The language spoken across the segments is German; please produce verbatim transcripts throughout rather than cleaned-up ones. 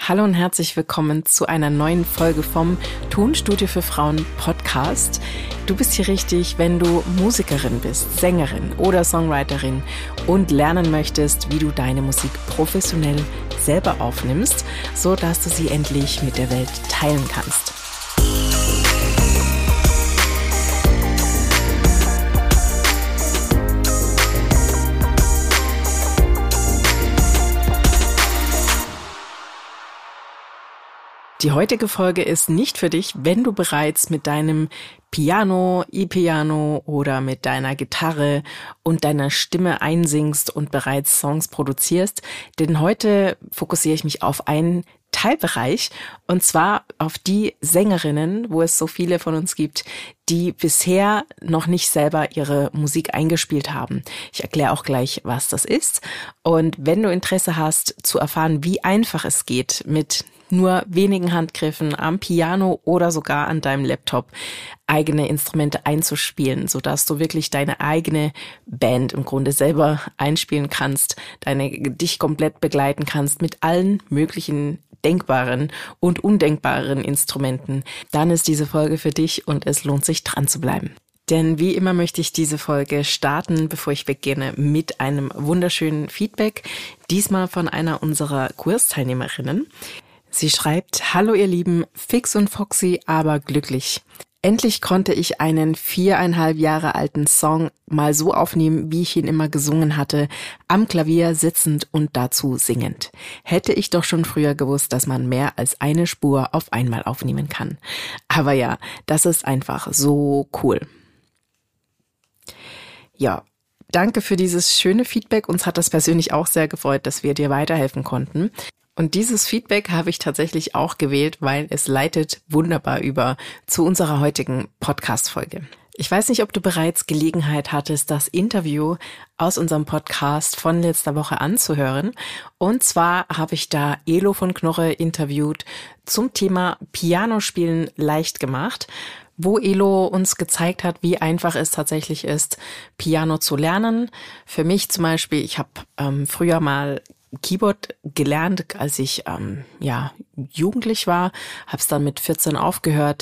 Hallo und herzlich willkommen zu einer neuen Folge vom Tonstudio für Frauen Podcast. Du bist hier richtig, wenn du Musikerin bist, Sängerin oder Songwriterin und lernen möchtest, wie du deine Musik professionell selber aufnimmst, so dass du sie endlich mit der Welt teilen kannst. Die heutige Folge ist nicht für dich, wenn du bereits mit deinem Piano, E-Piano oder mit deiner Gitarre und deiner Stimme einsingst und bereits Songs produzierst, denn heute fokussiere ich mich auf einen Teilbereich und zwar auf die Sängerinnen, wo es so viele von uns gibt, die bisher noch nicht selber ihre Musik eingespielt haben. Ich erkläre auch gleich, was das ist, und wenn du Interesse hast zu erfahren, wie einfach es geht, mit nur wenigen Handgriffen am Piano oder sogar an deinem Laptop eigene Instrumente einzuspielen, sodass du wirklich deine eigene Band im Grunde selber einspielen kannst, deine dich komplett begleiten kannst mit allen möglichen denkbaren und undenkbaren Instrumenten, dann ist diese Folge für dich und es lohnt sich, dran zu bleiben. Denn wie immer möchte ich diese Folge starten, bevor ich beginne, mit einem wunderschönen Feedback, diesmal von einer unserer Kursteilnehmerinnen. Sie schreibt: Hallo ihr Lieben, fix und foxy, aber glücklich. Endlich konnte ich einen viereinhalb Jahre alten Song mal so aufnehmen, wie ich ihn immer gesungen hatte, am Klavier sitzend und dazu singend. Hätte ich doch schon früher gewusst, dass man mehr als eine Spur auf einmal aufnehmen kann. Aber ja, das ist einfach so cool. Ja, danke für dieses schöne Feedback. Uns hat das persönlich auch sehr gefreut, dass wir dir weiterhelfen konnten. Und dieses Feedback habe ich tatsächlich auch gewählt, weil es leitet wunderbar über zu unserer heutigen Podcast-Folge. Ich weiß nicht, ob du bereits Gelegenheit hattest, das Interview aus unserem Podcast von letzter Woche anzuhören. Und zwar habe ich da Elo von Knorre interviewt zum Thema Pianospielen leicht gemacht, wo Elo uns gezeigt hat, wie einfach es tatsächlich ist, Piano zu lernen. Für mich zum Beispiel, ich habe ähm, früher mal Keyboard gelernt, als ich ähm, ja jugendlich war, habe es dann mit vierzehn aufgehört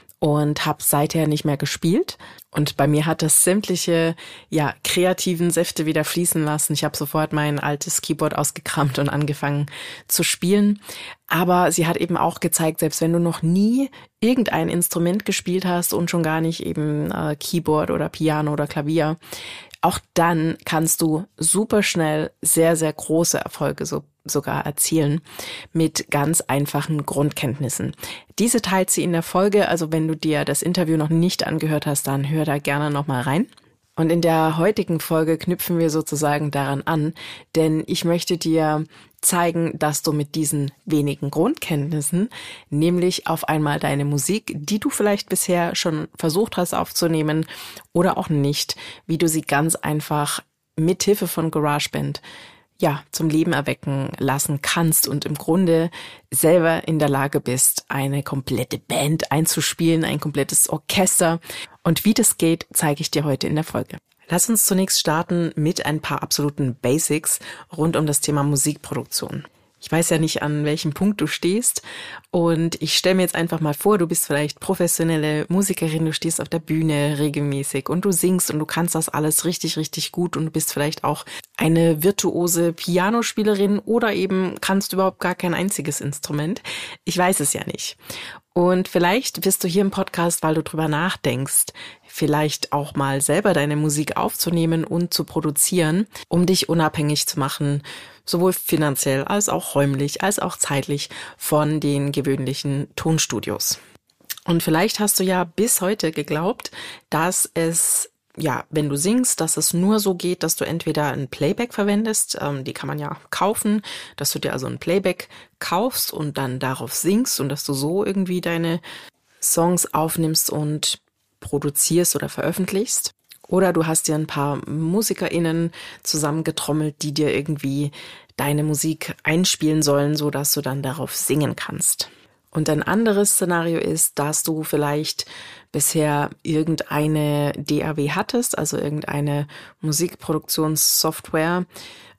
und habe seither nicht mehr gespielt. Und bei mir hat das sämtliche ja kreativen Säfte wieder fließen lassen. Ich habe sofort mein altes Keyboard ausgekramt und angefangen zu spielen. Aber sie hat eben auch gezeigt, selbst wenn du noch nie irgendein Instrument gespielt hast und schon gar nicht eben äh, Keyboard oder Piano oder Klavier, auch dann kannst du super schnell sehr, sehr große Erfolge so, sogar erzielen mit ganz einfachen Grundkenntnissen. Diese teilt sie in der Folge, also wenn du dir das Interview noch nicht angehört hast, dann hör da gerne nochmal rein. Und in der heutigen Folge knüpfen wir sozusagen daran an, denn ich möchte dir zeigen, dass du mit diesen wenigen Grundkenntnissen, nämlich auf einmal deine Musik, die du vielleicht bisher schon versucht hast aufzunehmen oder auch nicht, wie du sie ganz einfach mit Hilfe von GarageBand ja zum Leben erwecken lassen kannst und im Grunde selber in der Lage bist, eine komplette Band einzuspielen, ein komplettes Orchester. Und wie das geht, zeige ich dir heute in der Folge. Lass uns zunächst starten mit ein paar absoluten Basics rund um das Thema Musikproduktion. Ich weiß ja nicht, an welchem Punkt du stehst, und ich stelle mir jetzt einfach mal vor, du bist vielleicht professionelle Musikerin, du stehst auf der Bühne regelmäßig und du singst und du kannst das alles richtig, richtig gut und du bist vielleicht auch eine virtuose Pianospielerin oder eben kannst überhaupt gar kein einziges Instrument. Ich weiß es ja nicht. Und vielleicht bist du hier im Podcast, weil du drüber nachdenkst, vielleicht auch mal selber deine Musik aufzunehmen und zu produzieren, um dich unabhängig zu machen, sowohl finanziell als auch räumlich, als auch zeitlich von den gewöhnlichen Tonstudios. Und vielleicht hast du ja bis heute geglaubt, dass es, ja, wenn du singst, dass es nur so geht, dass du entweder ein Playback verwendest, ähm, die kann man ja kaufen, dass du dir also ein Playback kaufst und dann darauf singst und dass du so irgendwie deine Songs aufnimmst und produzierst oder veröffentlichst. Oder du hast dir ein paar MusikerInnen zusammengetrommelt, die dir irgendwie deine Musik einspielen sollen, so dass du dann darauf singen kannst. Und ein anderes Szenario ist, dass du vielleicht bisher irgendeine D A W hattest, also irgendeine Musikproduktionssoftware,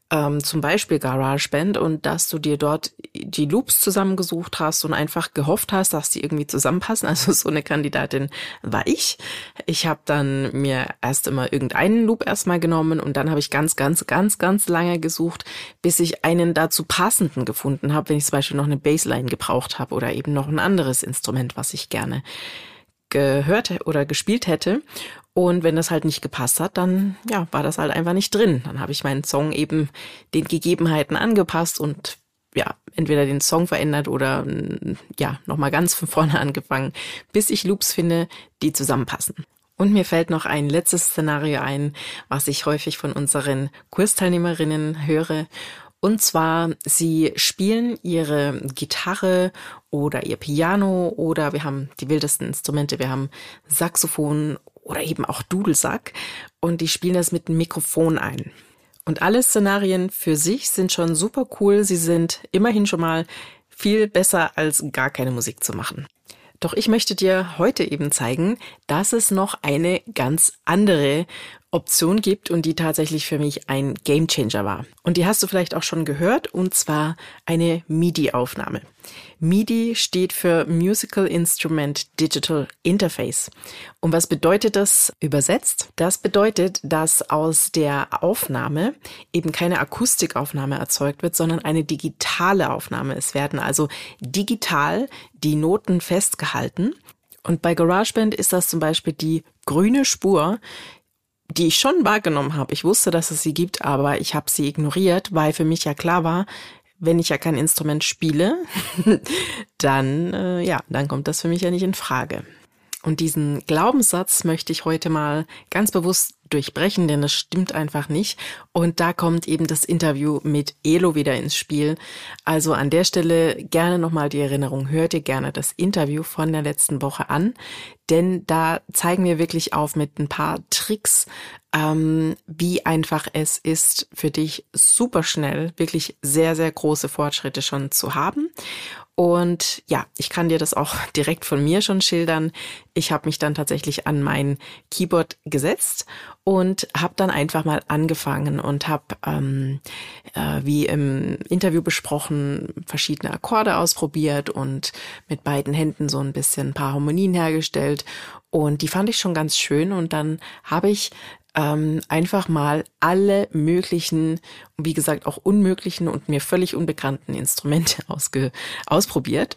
ähm, zum Beispiel GarageBand, und dass du dir dort die Loops zusammengesucht hast und einfach gehofft hast, dass die irgendwie zusammenpassen. Also so eine Kandidatin war ich. Ich habe dann mir erst immer irgendeinen Loop erstmal genommen und dann habe ich ganz, ganz, ganz, ganz lange gesucht, bis ich einen dazu passenden gefunden habe, wenn ich zum Beispiel noch eine Bassline gebraucht habe oder eben noch ein anderes Instrument, was ich gerne gehört oder gespielt hätte. Und wenn das halt nicht gepasst hat, dann ja, war das halt einfach nicht drin. Dann habe ich meinen Song eben den Gegebenheiten angepasst und ja, entweder den Song verändert oder ja, nochmal ganz von vorne angefangen, bis ich Loops finde, die zusammenpassen. Und mir fällt noch ein letztes Szenario ein, was ich häufig von unseren Kursteilnehmerinnen höre. Und zwar, sie spielen ihre Gitarre oder ihr Piano oder wir haben die wildesten Instrumente, wir haben Saxophon oder eben auch Dudelsack und die spielen das mit einem Mikrofon ein. Und alle Szenarien für sich sind schon super cool, sie sind immerhin schon mal viel besser als gar keine Musik zu machen. Doch ich möchte dir heute eben zeigen, dass es noch eine ganz andere Option gibt und die tatsächlich für mich ein Gamechanger war. Und die hast du vielleicht auch schon gehört, und zwar eine MIDI-Aufnahme. MIDI steht für Musical Instrument Digital Interface. Und was bedeutet das übersetzt? Das bedeutet, dass aus der Aufnahme eben keine Akustikaufnahme erzeugt wird, sondern eine digitale Aufnahme. Es werden also digital die Noten festgehalten. Und bei GarageBand ist das zum Beispiel die grüne Spur, die ich schon wahrgenommen habe. Ich wusste, dass es sie gibt, aber ich habe sie ignoriert, weil für mich ja klar war, wenn ich ja kein Instrument spiele, dann äh, ja, dann kommt das für mich ja nicht in Frage. Und diesen Glaubenssatz möchte ich heute mal ganz bewusst durchbrechen, denn das stimmt einfach nicht. Und da kommt eben das Interview mit Elo wieder ins Spiel. Also an der Stelle gerne nochmal die Erinnerung, hört ihr gerne das Interview von der letzten Woche an, denn da zeigen wir wirklich auf mit ein paar Tricks, ähm, wie einfach es ist, für dich super schnell wirklich sehr, sehr große Fortschritte schon zu haben. Und ja, ich kann dir das auch direkt von mir schon schildern. Ich habe mich dann tatsächlich an mein Keyboard gesetzt und habe dann einfach mal angefangen und habe, ähm, äh, wie im Interview besprochen, verschiedene Akkorde ausprobiert und mit beiden Händen so ein bisschen ein paar Harmonien hergestellt. Und die fand ich schon ganz schön. Und dann habe ich ähm, einfach mal alle möglichen, wie gesagt auch unmöglichen und mir völlig unbekannten Instrumente ausge- ausprobiert.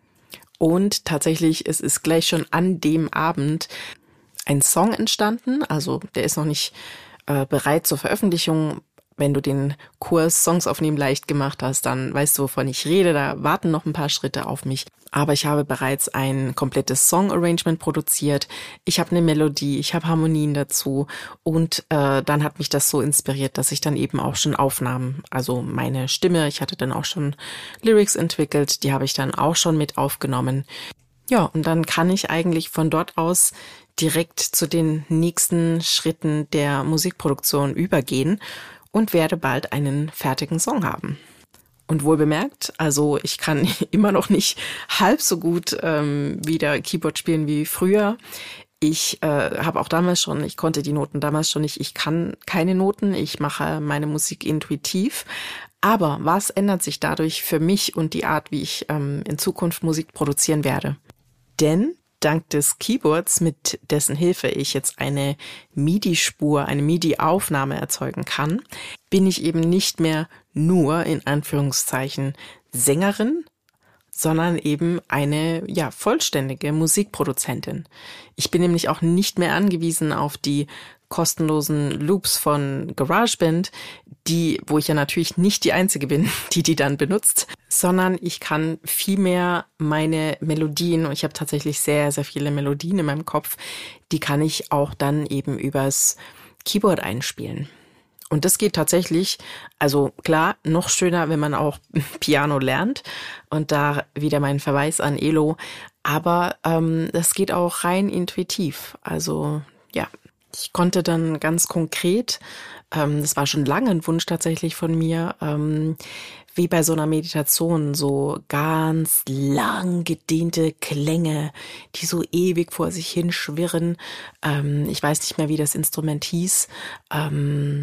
Und tatsächlich, es ist gleich schon an dem Abend ein Song entstanden. Also der ist noch nicht äh, bereit zur Veröffentlichung. Wenn du den Kurs Songs aufnehmen leicht gemacht hast, dann weißt du, wovon ich rede. Da warten noch ein paar Schritte auf mich. Aber ich habe bereits ein komplettes Song-Arrangement produziert. Ich habe eine Melodie, ich habe Harmonien dazu. Und äh, dann hat mich das so inspiriert, dass ich dann eben auch schon Aufnahmen, also meine Stimme, ich hatte dann auch schon Lyrics entwickelt, die habe ich dann auch schon mit aufgenommen. Ja, und dann kann ich eigentlich von dort aus direkt zu den nächsten Schritten der Musikproduktion übergehen und werde bald einen fertigen Song haben. Und wohl bemerkt, also ich kann immer noch nicht halb so gut ähm, wieder Keyboard spielen wie früher. Ich äh, habe auch damals schon, ich konnte die Noten damals schon nicht, ich kann keine Noten, ich mache meine Musik intuitiv. Aber was ändert sich dadurch für mich und die Art, wie ich ähm, in Zukunft Musik produzieren werde? Denn dank des Keyboards, mit dessen Hilfe ich jetzt eine MIDI-Spur, eine MIDI-Aufnahme erzeugen kann, bin ich eben nicht mehr nur in Anführungszeichen Sängerin, sondern eben eine ja vollständige Musikproduzentin. Ich bin nämlich auch nicht mehr angewiesen auf die kostenlosen Loops von GarageBand, die, wo ich ja natürlich nicht die Einzige bin, die die dann benutzt, sondern ich kann viel mehr meine Melodien, und ich habe tatsächlich sehr, sehr viele Melodien in meinem Kopf, die kann ich auch dann eben übers Keyboard einspielen. Und das geht tatsächlich, also klar, noch schöner, wenn man auch Piano lernt. Und da wieder mein Verweis an Elo. Aber ähm, das geht auch rein intuitiv. Also ja, ich konnte dann ganz konkret, ähm, das war schon lange ein Wunsch tatsächlich von mir, ähm, wie bei so einer Meditation, so ganz lang gedehnte Klänge, die so ewig vor sich hin schwirren. Ähm, ich weiß nicht mehr, wie das Instrument hieß. Ähm,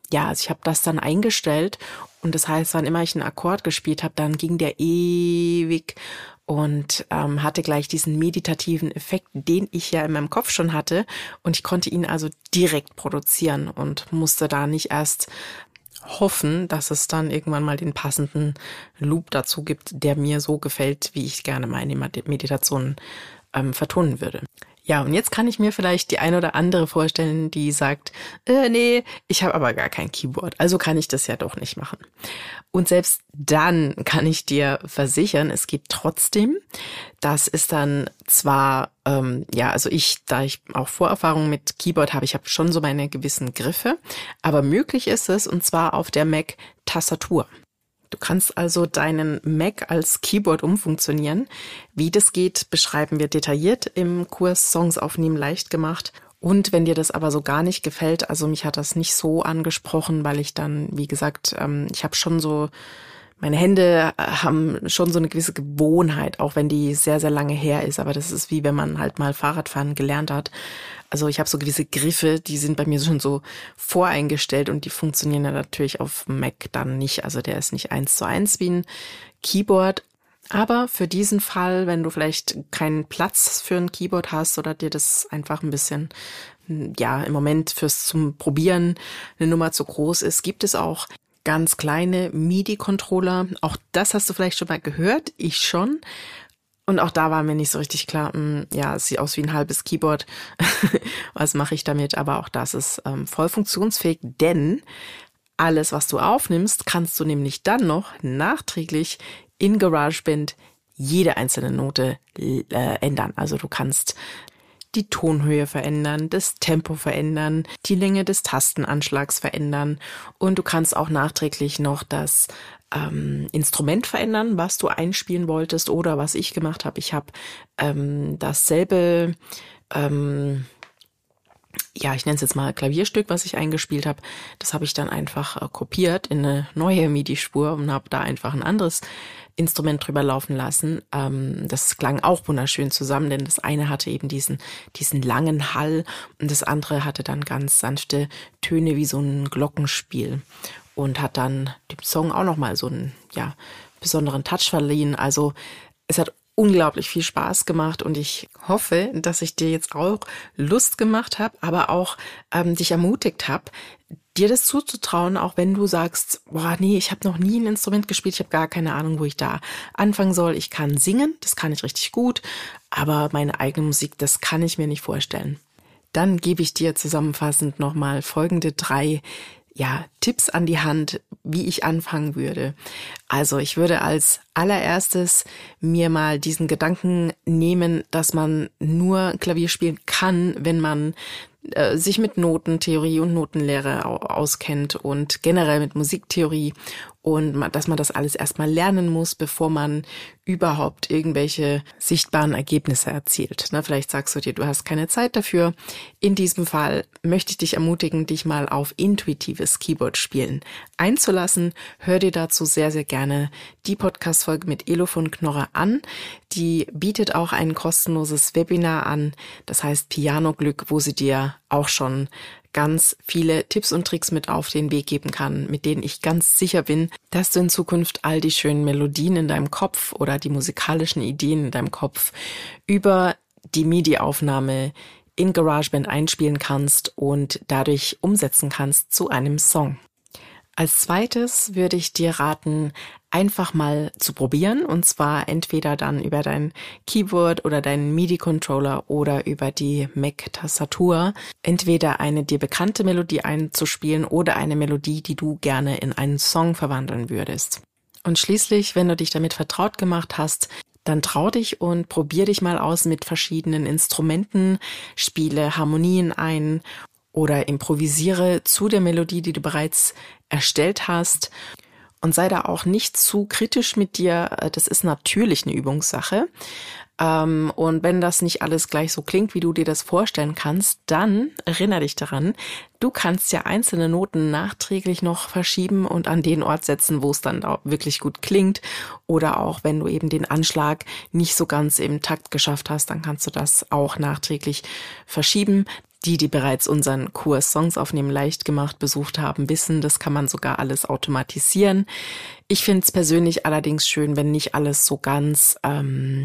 ja, also ich habe das dann eingestellt und das heißt, wann immer ich einen Akkord gespielt habe, dann ging der ewig und ähm, hatte gleich diesen meditativen Effekt, den ich ja in meinem Kopf schon hatte und ich konnte ihn also direkt produzieren und musste da nicht erst hoffen, dass es dann irgendwann mal den passenden Loop dazu gibt, der mir so gefällt, wie ich gerne meine Meditation ähm, vertonen würde. Ja, und jetzt kann ich mir vielleicht die eine oder andere vorstellen, die sagt, äh, nee, ich habe aber gar kein Keyboard, also kann ich das ja doch nicht machen. Und selbst dann kann ich dir versichern, es geht trotzdem. Das ist dann zwar, ähm, ja, also ich, da ich auch Vorerfahrung mit Keyboard habe, ich habe schon so meine gewissen Griffe, aber möglich ist es, und zwar auf der Mac-Tastatur. Du kannst also deinen Mac als Keyboard umfunktionieren. Wie das geht, beschreiben wir detailliert im Kurs Songs aufnehmen leicht gemacht. Und wenn dir das aber so gar nicht gefällt, also mich hat das nicht so angesprochen, weil ich dann, wie gesagt, ähm, ich habe schon so, meine Hände haben schon so eine gewisse Gewohnheit, auch wenn die sehr, sehr lange her ist. Aber das ist wie wenn man halt mal Fahrradfahren gelernt hat. Also ich habe so gewisse Griffe, die sind bei mir schon so voreingestellt und die funktionieren ja natürlich auf Mac dann nicht. Also der ist nicht eins zu eins wie ein Keyboard. Aber für diesen Fall, wenn du vielleicht keinen Platz für ein Keyboard hast oder dir das einfach ein bisschen, ja, im Moment fürs zum Probieren eine Nummer zu groß ist, gibt es auch ganz kleine MIDI-Controller. Auch das hast du vielleicht schon mal gehört, ich schon. Und auch da war mir nicht so richtig klar, mh, ja, es sieht aus wie ein halbes Keyboard. Was mache ich damit? Aber auch das ist ähm, voll funktionsfähig, denn alles, was du aufnimmst, kannst du nämlich dann noch nachträglich in GarageBand jede einzelne Note äh, ändern. Also du kannst die Tonhöhe verändern, das Tempo verändern, die Länge des Tastenanschlags verändern und du kannst auch nachträglich noch das ähm, Instrument verändern, was du einspielen wolltest oder was ich gemacht habe. Ich habe ähm, dasselbe, ähm, ja, ich nenne es jetzt mal Klavierstück, was ich eingespielt habe. Das habe ich dann einfach äh, kopiert in eine neue MIDI-Spur und habe da einfach ein anderes Instrument drüber laufen lassen. Ähm, das klang auch wunderschön zusammen, denn das eine hatte eben diesen diesen langen Hall und das andere hatte dann ganz sanfte Töne wie so ein Glockenspiel und hat dann dem Song auch nochmal so einen, ja, besonderen Touch verliehen. Also es hat unglaublich viel Spaß gemacht und ich hoffe, dass ich dir jetzt auch Lust gemacht habe, aber auch ähm, dich ermutigt habe, dir das zuzutrauen, auch wenn du sagst, boah, nee, ich habe noch nie ein Instrument gespielt, ich habe gar keine Ahnung, wo ich da anfangen soll. Ich kann singen, das kann ich richtig gut, aber meine eigene Musik, das kann ich mir nicht vorstellen. Dann gebe ich dir zusammenfassend nochmal folgende drei ja, Tipps an die Hand, wie ich anfangen würde. Also ich würde als allererstes mir mal diesen Gedanken nehmen, dass man nur Klavier spielen kann, wenn man äh, sich mit Notentheorie und Notenlehre auskennt und generell mit Musiktheorie und man, dass man das alles erstmal lernen muss, bevor man überhaupt irgendwelche sichtbaren Ergebnisse erzielt. Na, vielleicht sagst du dir, du hast keine Zeit dafür. In diesem Fall möchte ich dich ermutigen, dich mal auf intuitives Keyboard-Spielen einzulassen. Hör dir dazu sehr, sehr gerne die Podcast-Folge mit Elo von Knorre an. Die bietet auch ein kostenloses Webinar an, das heißt Piano-Glück, wo sie dir auch schon ganz viele Tipps und Tricks mit auf den Weg geben kann, mit denen ich ganz sicher bin, dass du in Zukunft all die schönen Melodien in deinem Kopf oder die musikalischen Ideen in deinem Kopf über die MIDI-Aufnahme in GarageBand einspielen kannst und dadurch umsetzen kannst zu einem Song. Als zweites würde ich dir raten, einfach mal zu probieren und zwar entweder dann über dein Keyboard oder deinen MIDI-Controller oder über die Mac-Tastatur entweder eine dir bekannte Melodie einzuspielen oder eine Melodie, die du gerne in einen Song verwandeln würdest. Und schließlich, wenn du dich damit vertraut gemacht hast, dann trau dich und probier dich mal aus mit verschiedenen Instrumenten, spiele Harmonien ein oder improvisiere zu der Melodie, die du bereits erstellt hast. Und sei da auch nicht zu kritisch mit dir. Das ist natürlich eine Übungssache. Und wenn das nicht alles gleich so klingt, wie du dir das vorstellen kannst, dann erinnere dich daran, du kannst ja einzelne Noten nachträglich noch verschieben und an den Ort setzen, wo es dann auch wirklich gut klingt. Oder auch, wenn du eben den Anschlag nicht so ganz im Takt geschafft hast, dann kannst du das auch nachträglich verschieben. Die, die bereits unseren Kurs Songs aufnehmen leicht gemacht besucht haben, wissen, das kann man sogar alles automatisieren. Ich finde es persönlich allerdings schön, wenn nicht alles so ganz ähm,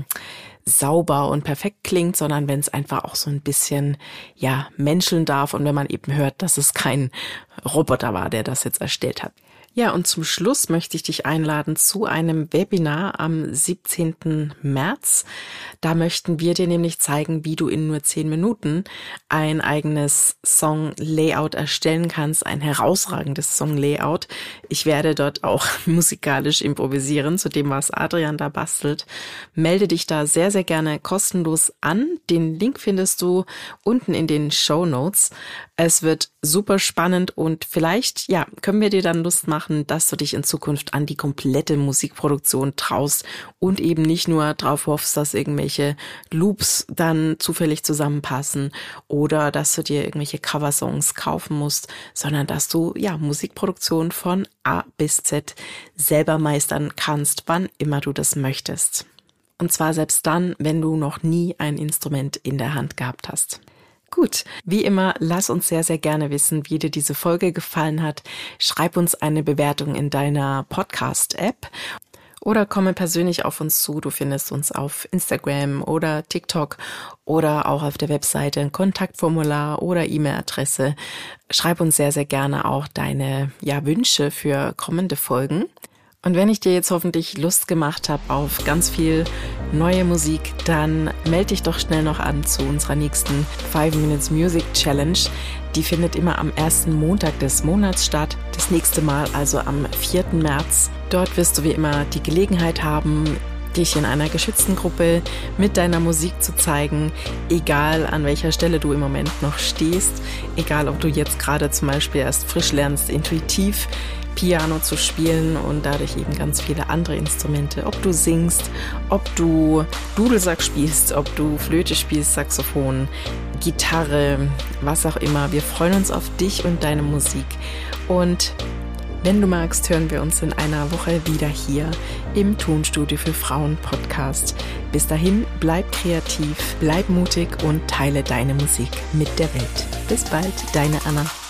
sauber und perfekt klingt, sondern wenn es einfach auch so ein bisschen, ja, menscheln darf und wenn man eben hört, dass es kein Roboter war, der das jetzt erstellt hat. Ja, und zum Schluss möchte ich dich einladen zu einem Webinar am siebzehnten März. Da möchten wir dir nämlich zeigen, wie du in nur zehn Minuten ein eigenes Song-Layout erstellen kannst, ein herausragendes Song-Layout. Ich werde dort auch musikalisch improvisieren, zu dem, was Adrian da bastelt. Melde dich da sehr, sehr gerne kostenlos an. Den Link findest du unten in den Shownotes. Es wird super spannend und vielleicht, ja, können wir dir dann Lust machen, dass du dich in Zukunft an die komplette Musikproduktion traust und eben nicht nur drauf hoffst, dass irgendwelche Loops dann zufällig zusammenpassen oder dass du dir irgendwelche Coversongs kaufen musst, sondern dass du, ja, Musikproduktion von A bis Z selber meistern kannst, wann immer du das möchtest. Und zwar selbst dann, wenn du noch nie ein Instrument in der Hand gehabt hast. Gut, wie immer, lass uns sehr, sehr gerne wissen, wie dir diese Folge gefallen hat. Schreib uns eine Bewertung in deiner Podcast-App oder komme persönlich auf uns zu. Du findest uns auf Instagram oder TikTok oder auch auf der Webseite ein Kontaktformular oder E-Mail-Adresse. Schreib uns sehr, sehr gerne auch deine ja, Wünsche für kommende Folgen. Und wenn ich dir jetzt hoffentlich Lust gemacht habe auf ganz viel neue Musik, dann melde dich doch schnell noch an zu unserer nächsten five minutes Music Challenge. Die findet immer am ersten Montag des Monats statt. Das nächste Mal also am vierten März. Dort wirst du wie immer die Gelegenheit haben, dich in einer geschützten Gruppe mit deiner Musik zu zeigen, egal an welcher Stelle du im Moment noch stehst, egal ob du jetzt gerade zum Beispiel erst frisch lernst, intuitiv Piano zu spielen und dadurch eben ganz viele andere Instrumente, ob du singst, ob du Dudelsack spielst, ob du Flöte spielst, Saxophon, Gitarre, was auch immer. Wir freuen uns auf dich und deine Musik und wenn du magst, hören wir uns in einer Woche wieder hier im Tonstudio für Frauen Podcast. Bis dahin, bleib kreativ, bleib mutig und teile deine Musik mit der Welt. Bis bald, deine Anna.